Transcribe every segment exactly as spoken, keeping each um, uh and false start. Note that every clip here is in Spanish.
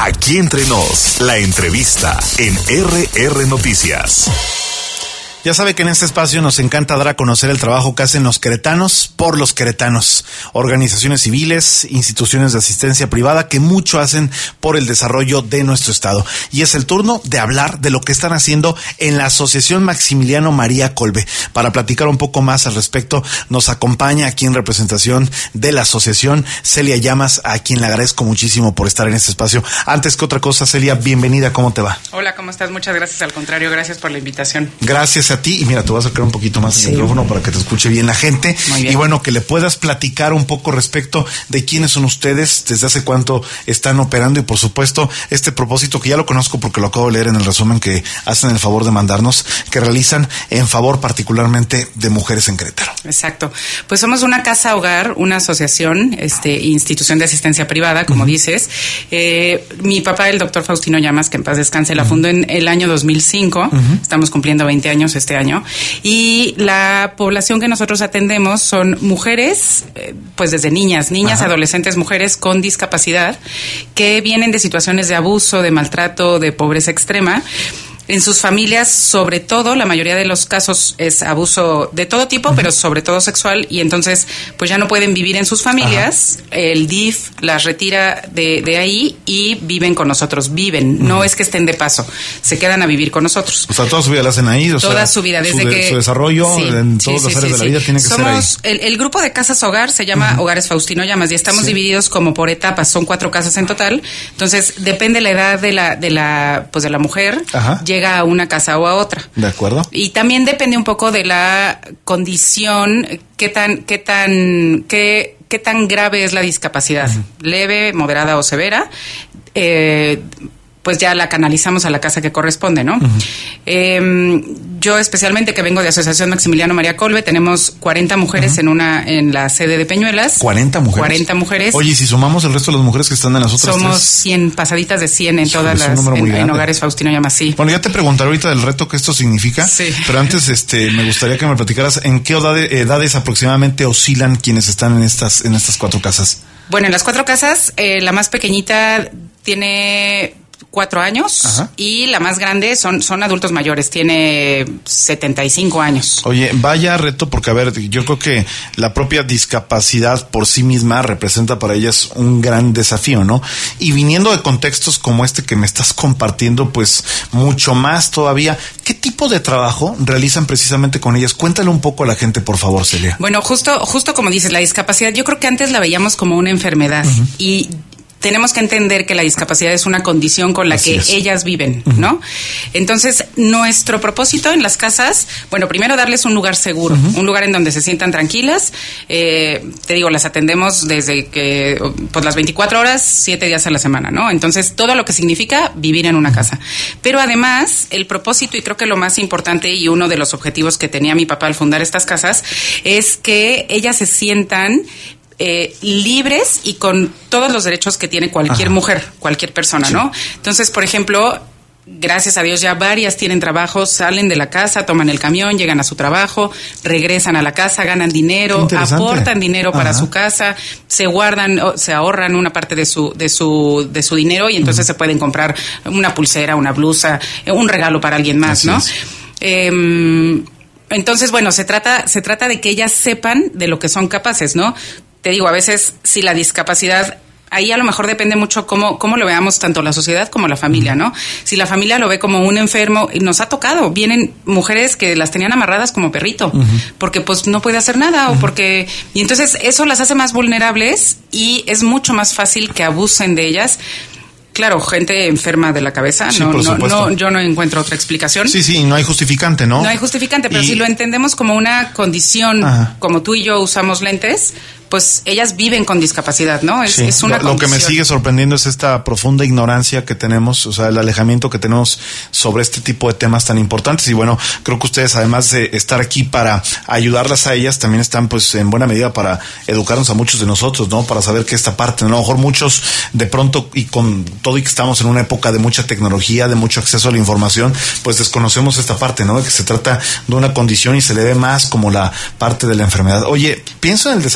Aquí Entre Nos, la entrevista en R R Noticias. Ya sabe que en este espacio nos encanta dar a conocer el trabajo que hacen los queretanos por los queretanos. Organizaciones civiles, instituciones de asistencia privada que mucho hacen por el desarrollo de nuestro estado. Y es el turno de hablar de lo que están haciendo en la Asociación Maximiliano María Kolbe. Para platicar un poco más al respecto, nos acompaña aquí en representación de la asociación Celia Llamas, a quien le agradezco muchísimo por estar en este espacio. Antes que otra cosa, Celia, bienvenida, ¿cómo te va? Hola, ¿cómo estás? Muchas gracias, al contrario, gracias por la invitación. Gracias a ti, y mira, te voy a acercar un poquito más sí. el micrófono para que te escuche bien la gente. Y bueno, que le puedas platicar un poco respecto de quiénes son ustedes, desde hace cuánto están operando y por supuesto este propósito que ya lo conozco porque lo acabo de leer en el resumen que hacen el favor de mandarnos, que realizan en favor particularmente de mujeres en Querétaro. Exacto, pues somos una casa hogar, una asociación, este institución de asistencia privada, como uh-huh. dices. Eh, mi papá, el doctor Faustino Llamas, que en paz descanse, la uh-huh. fundó en el año dos mil cinco, uh-huh. estamos cumpliendo veinte años este año, y la población que nosotros atendemos son mujeres, pues desde niñas, niñas, Ajá. adolescentes, mujeres con discapacidad que vienen de situaciones de abuso, de maltrato, de pobreza extrema. En sus familias, sobre todo, la mayoría de los casos es abuso de todo tipo, uh-huh. pero sobre todo sexual, y entonces pues ya no pueden vivir en sus familias. Ajá. El D I F las retira de, de ahí y viven con nosotros, viven, uh-huh. no es que estén de paso, se quedan a vivir con nosotros. O sea, toda su vida la hacen ahí, o toda sea, su vida, desde su, que... Su desarrollo sí, en todas sí, las áreas sí, de la sí. vida tiene que Somos, ser ahí. El, el grupo de casas hogar se llama uh-huh. Hogares Faustino Llamas y estamos sí. divididos como por etapas, son cuatro casas en total, entonces depende la edad de la, de la, pues de la mujer, Ajá. llega a una casa o a otra. De acuerdo. Y también depende un poco de la condición, qué tan, qué tan, qué, qué tan grave es la discapacidad, uh-huh. leve, moderada o severa. Eh, pues ya la canalizamos a la casa que corresponde, ¿no? Uh-huh. Eh, yo especialmente, que vengo de Asociación Maximiliano María Kolbe, tenemos cuarenta mujeres uh-huh. en una en la sede de Peñuelas. ¿cuarenta mujeres? cuarenta mujeres. Oye, si sumamos el resto de las mujeres que están en las otras somos tres... cien, pasaditas de cien en todas las, en, en Hogares Faustino Llamas, sí. Bueno, ya te preguntaré ahorita del reto que esto significa, sí. pero antes este me gustaría que me platicaras en qué edades, edades aproximadamente oscilan quienes están en estas, en estas cuatro casas. Bueno, en las cuatro casas, eh, la más pequeñita tiene... cuatro años Ajá. y la más grande son, son adultos mayores, tiene setenta y cinco años. Oye, vaya reto, porque a ver, yo creo que la propia discapacidad por sí misma representa para ellas un gran desafío, ¿no? Y viniendo de contextos como este que me estás compartiendo, pues mucho más todavía, ¿qué tipo de trabajo realizan precisamente con ellas? Cuéntale un poco a la gente, por favor, Celia. Bueno, justo, justo como dices, la discapacidad, yo creo que antes la veíamos como una enfermedad uh-huh. y tenemos que entender que la discapacidad es una condición con la Así que es. ellas viven, uh-huh. ¿no? Entonces, nuestro propósito en las casas, bueno, primero darles un lugar seguro, uh-huh. un lugar en donde se sientan tranquilas. Eh, te digo, las atendemos desde que, pues las veinticuatro horas, siete días a la semana, ¿no? Entonces, todo lo que significa vivir en una uh-huh. casa. Pero además, el propósito, y creo que lo más importante y uno de los objetivos que tenía mi papá al fundar estas casas, es que ellas se sientan Eh, libres y con todos los derechos que tiene cualquier Ajá. mujer, cualquier persona, sí. ¿no? Entonces, por ejemplo, gracias a Dios ya varias tienen trabajo, salen de la casa, toman el camión, llegan a su trabajo, regresan a la casa, ganan dinero, aportan dinero para Ajá. su casa, se guardan, se ahorran una parte de su de su de su dinero y entonces uh-huh. se pueden comprar una pulsera, una blusa, un regalo para alguien más, Así ¿no? Eh, entonces, bueno, se trata se trata de que ellas sepan de lo que son capaces, ¿no? Te digo, a veces si la discapacidad, ahí a lo mejor depende mucho cómo, cómo lo veamos tanto la sociedad como la familia, ¿no? Si la familia lo ve como un enfermo, nos ha tocado, vienen mujeres que las tenían amarradas como perrito, uh-huh. porque pues no puede hacer nada, uh-huh. o porque, y entonces eso las hace más vulnerables y es mucho más fácil que abusen de ellas. Claro, gente enferma de la cabeza, sí, no, por no, supuesto. no, yo no encuentro otra explicación. Sí, sí, no hay justificante, ¿no? No hay justificante, pero y... si lo entendemos como una condición, Ajá. como tú y yo usamos lentes, pues ellas viven con discapacidad, ¿no? Es, sí. es una lo, lo que me sigue sorprendiendo es esta profunda ignorancia que tenemos, o sea, el alejamiento que tenemos sobre este tipo de temas tan importantes. Y bueno, creo que ustedes, además de estar aquí para ayudarlas a ellas, también están pues en buena medida para educarnos a muchos de nosotros, ¿no? Para saber que esta parte, ¿no? A lo mejor muchos de pronto, y con todo y que estamos en una época de mucha tecnología, de mucho acceso a la información, pues desconocemos esta parte, ¿no? De que se trata de una condición y se le ve más como la parte de la enfermedad. Oye, pienso en el desafío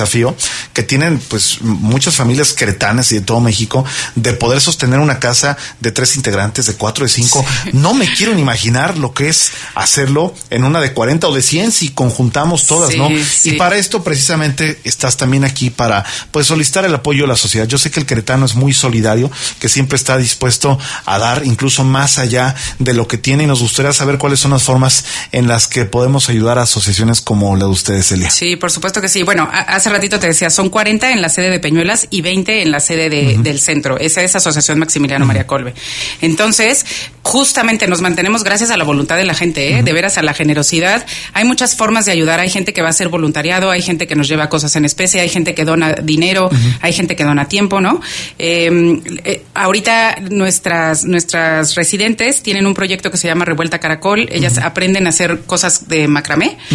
que tienen pues muchas familias queretanas y de todo México, de poder sostener una casa de tres integrantes, de cuatro, de cinco. Sí. No me quiero ni imaginar lo que es hacerlo en una de cuarenta o de cien si conjuntamos todas, sí, ¿no? Sí. Y para esto precisamente estás también aquí para pues solicitar el apoyo de la sociedad. Yo sé que el queretano es muy solidario, que siempre está dispuesto a dar incluso más allá de lo que tiene, y nos gustaría saber cuáles son las formas en las que podemos ayudar a asociaciones como la de ustedes, Celia. Sí, por supuesto que sí. Bueno, hace ratito te decía, son cuarenta en la sede de Peñuelas y veinte en la sede de, uh-huh. del centro. Esa es Asociación Maximiliano uh-huh. María Kolbe. Entonces, justamente nos mantenemos gracias a la voluntad de la gente, ¿eh? Uh-huh. De veras a la generosidad. Hay muchas formas de ayudar. Hay gente que va a hacer voluntariado, hay gente que nos lleva cosas en especie, hay gente que dona dinero, uh-huh. hay gente que dona tiempo, ¿no? Eh, eh, ahorita nuestras, nuestras residentes tienen un proyecto que se llama Revuelta Caracol. Ellas uh-huh. aprenden a hacer cosas de macramé uh-huh.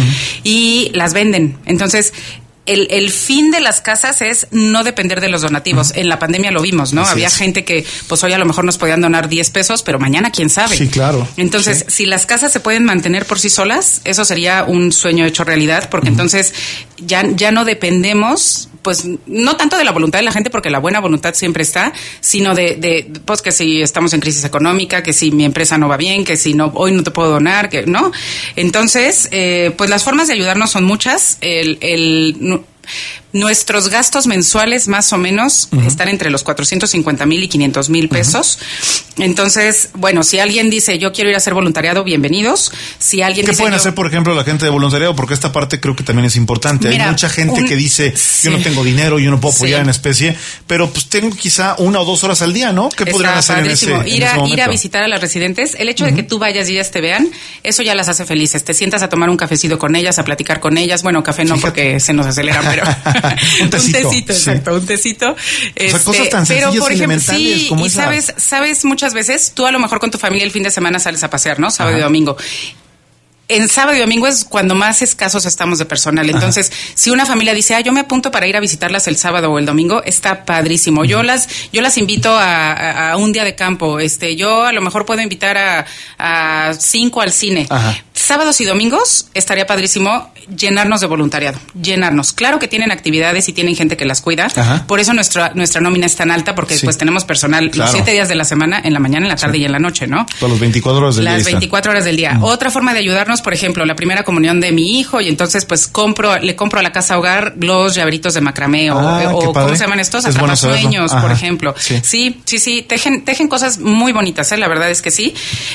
y las venden. Entonces, El, el fin de las casas es no depender de los donativos. Uh-huh. En la pandemia lo vimos, ¿no? Así Había es. gente que, pues hoy a lo mejor nos podían donar diez pesos, pero mañana quién sabe. Sí, claro. Entonces, sí. si las casas se pueden mantener por sí solas, eso sería un sueño hecho realidad, porque uh-huh. entonces ya, ya no dependemos, pues no tanto de la voluntad de la gente, porque la buena voluntad siempre está, sino de, de pues que si estamos en crisis económica, que si mi empresa no va bien, que si no hoy no te puedo donar, que no. Entonces, eh, pues las formas de ayudarnos son muchas. El, el Nuestros gastos mensuales más o menos uh-huh. están entre los cuatrocientos cincuenta mil y quinientos mil pesos. Uh-huh. Entonces, bueno, si alguien dice yo quiero ir a hacer voluntariado, bienvenidos. Si alguien ¿Qué dice, pueden yo... hacer, por ejemplo, la gente de voluntariado? Porque esta parte creo que también es importante. Mira, hay mucha gente un... que dice sí. yo no tengo dinero, yo no puedo apoyar sí. en especie, pero pues tengo quizá una o dos horas al día, ¿no? ¿Qué Está podrían hacer padrísimo. en ese, ir a, en ese momento? Ir a visitar a las residentes. El hecho uh-huh. de que tú vayas y ellas te vean, eso ya las hace felices. Te sientas a tomar un cafecito con ellas, a platicar con ellas. Bueno, café no, Fíjate. porque se nos aceleran, pero un tecito. Un tecito, sí. exacto, un tecito. O este, sea, cosas tan sencillas pero, por ejemplo, sí, como y esa. sabes, sabes, muchas veces, tú a lo mejor con tu familia el fin de semana sales a pasear, ¿no? Sábado Ajá. y domingo. En sábado y domingo es cuando más escasos estamos de personal. Entonces, Ajá. si una familia dice, ah, yo me apunto para ir a visitarlas el sábado o el domingo, está padrísimo. Yo las, yo las invito a, a, a un día de campo. Este, yo a lo mejor puedo invitar a, a cinco al cine. Ajá. Sábados y domingos estaría padrísimo llenarnos de voluntariado, llenarnos. Claro que tienen actividades y tienen gente que las cuida. Ajá. Por eso nuestra, nuestra nómina es tan alta, porque sí. pues tenemos personal claro. los siete días de la semana, en la mañana, en la tarde sí. y en la noche, ¿no? Todas las veinticuatro horas del las día. Las veinticuatro horas del día. Uh-huh. Otra forma de ayudarnos, por ejemplo, la primera comunión de mi hijo, y entonces pues compro, le compro a la casa hogar los llaveritos de macramé o, ah, o ¿cómo se llaman estos? Atrapasueños, por ejemplo. Sí, sí, sí, sí tejen, tejen cosas muy bonitas, ¿eh? La verdad es que sí.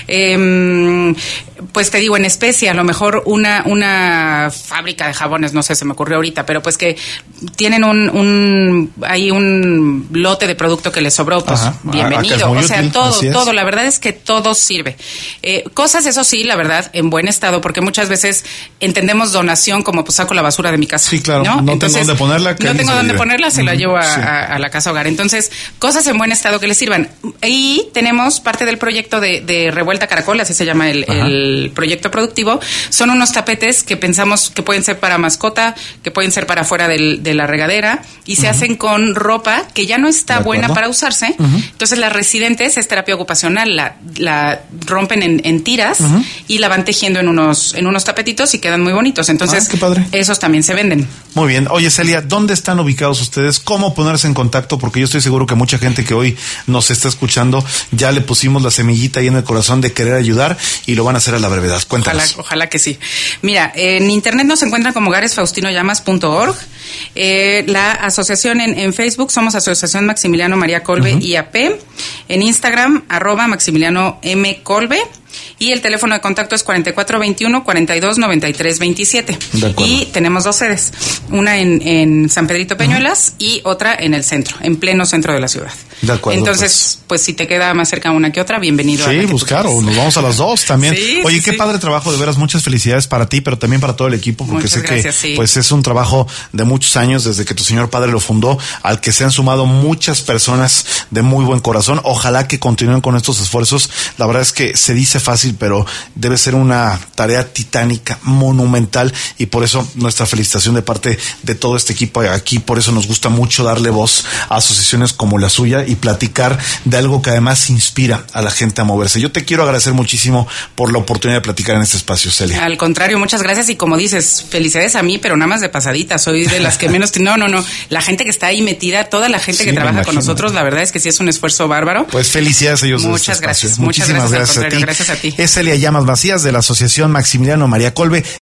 Eh, pues te digo, en especie, a lo mejor una, una fábrica de jabones, no sé, se me ocurrió ahorita, pero pues que tienen un, un hay un lote de producto que les sobró, pues Ajá. bienvenido. O sea, útil. todo, todo, la verdad es que todo sirve. Eh, cosas, eso sí, la verdad, en buen estado, porque muchas veces entendemos donación como pues saco la basura de mi casa. Sí, claro, no, no Entonces, tengo dónde ponerla. No tengo dónde ponerla, se uh-huh. la llevo a, sí. a, a la casa hogar. Entonces, cosas en buen estado que les sirvan. Y tenemos parte del proyecto de, de Revuelta Caracol, así se llama el, el proyecto productivo. Son unos tapetes que pensamos que pueden ser para mascota, que pueden ser para afuera del, de la regadera, y se uh-huh. hacen con ropa que ya no está buena para usarse. Uh-huh. Entonces, las residentes, es terapia ocupacional, la, la rompen en, en tiras uh-huh. y la van tejiendo en unos, en unos tapetitos y quedan muy bonitos. Entonces, ah, qué padre. Esos también se venden. Muy bien. Oye, Celia, ¿dónde están ubicados ustedes? ¿Cómo ponerse en contacto? Porque yo estoy seguro que mucha gente que hoy nos está escuchando ya le pusimos la semillita ahí en el corazón de querer ayudar y lo van a hacer a la brevedad. Cuéntanos. Ojalá, ojalá que sí. Mira, en internet nos encuentran como hogares faustino llamas punto org. Eh, la asociación en, en Facebook somos Asociación Maximiliano María Kolbe uh-huh. I A P. En Instagram, arroba Maximiliano M. Kolbe. Y el teléfono de contacto es cuarenta y cuatro veintiuno, cuarenta y dos, noventa y tres veintisiete. Y tenemos dos sedes, una en, en San Pedrito Peñuelas uh-huh. y otra en el centro, en pleno centro de la ciudad. De acuerdo. Entonces, pues, pues si te queda más cerca una que otra, bienvenido. Sí, a pues claro, nos vamos a las dos también. Sí, Oye, sí, qué sí. padre trabajo, de veras, muchas felicidades para ti, pero también para todo el equipo, porque muchas sé gracias, que sí. pues es un trabajo de muchos años desde que tu señor padre lo fundó, al que se han sumado muchas personas de muy buen corazón. Ojalá que continúen con estos esfuerzos. La verdad es que se dice fácil, pero debe ser una tarea titánica, monumental, y por eso nuestra felicitación de parte de todo este equipo aquí. Por eso nos gusta mucho darle voz a asociaciones como la suya, charlar y platicar de algo que además inspira a la gente a moverse. Yo te quiero agradecer muchísimo por la oportunidad de platicar en este espacio, Celia. Al contrario, muchas gracias y como dices, felicidades a mí, pero nada más de pasadita, soy de las que menos... No, no, no, la gente que está ahí metida, toda la gente sí, que trabaja con nosotros, la verdad es que sí es un esfuerzo bárbaro. Pues felicidades a ellos. Muchas este gracias, espacio. muchas Muchísimas gracias, gracias, gracias a ti. Es Celia Llamas Macías de la Asociación Maximiliano María Kolbe.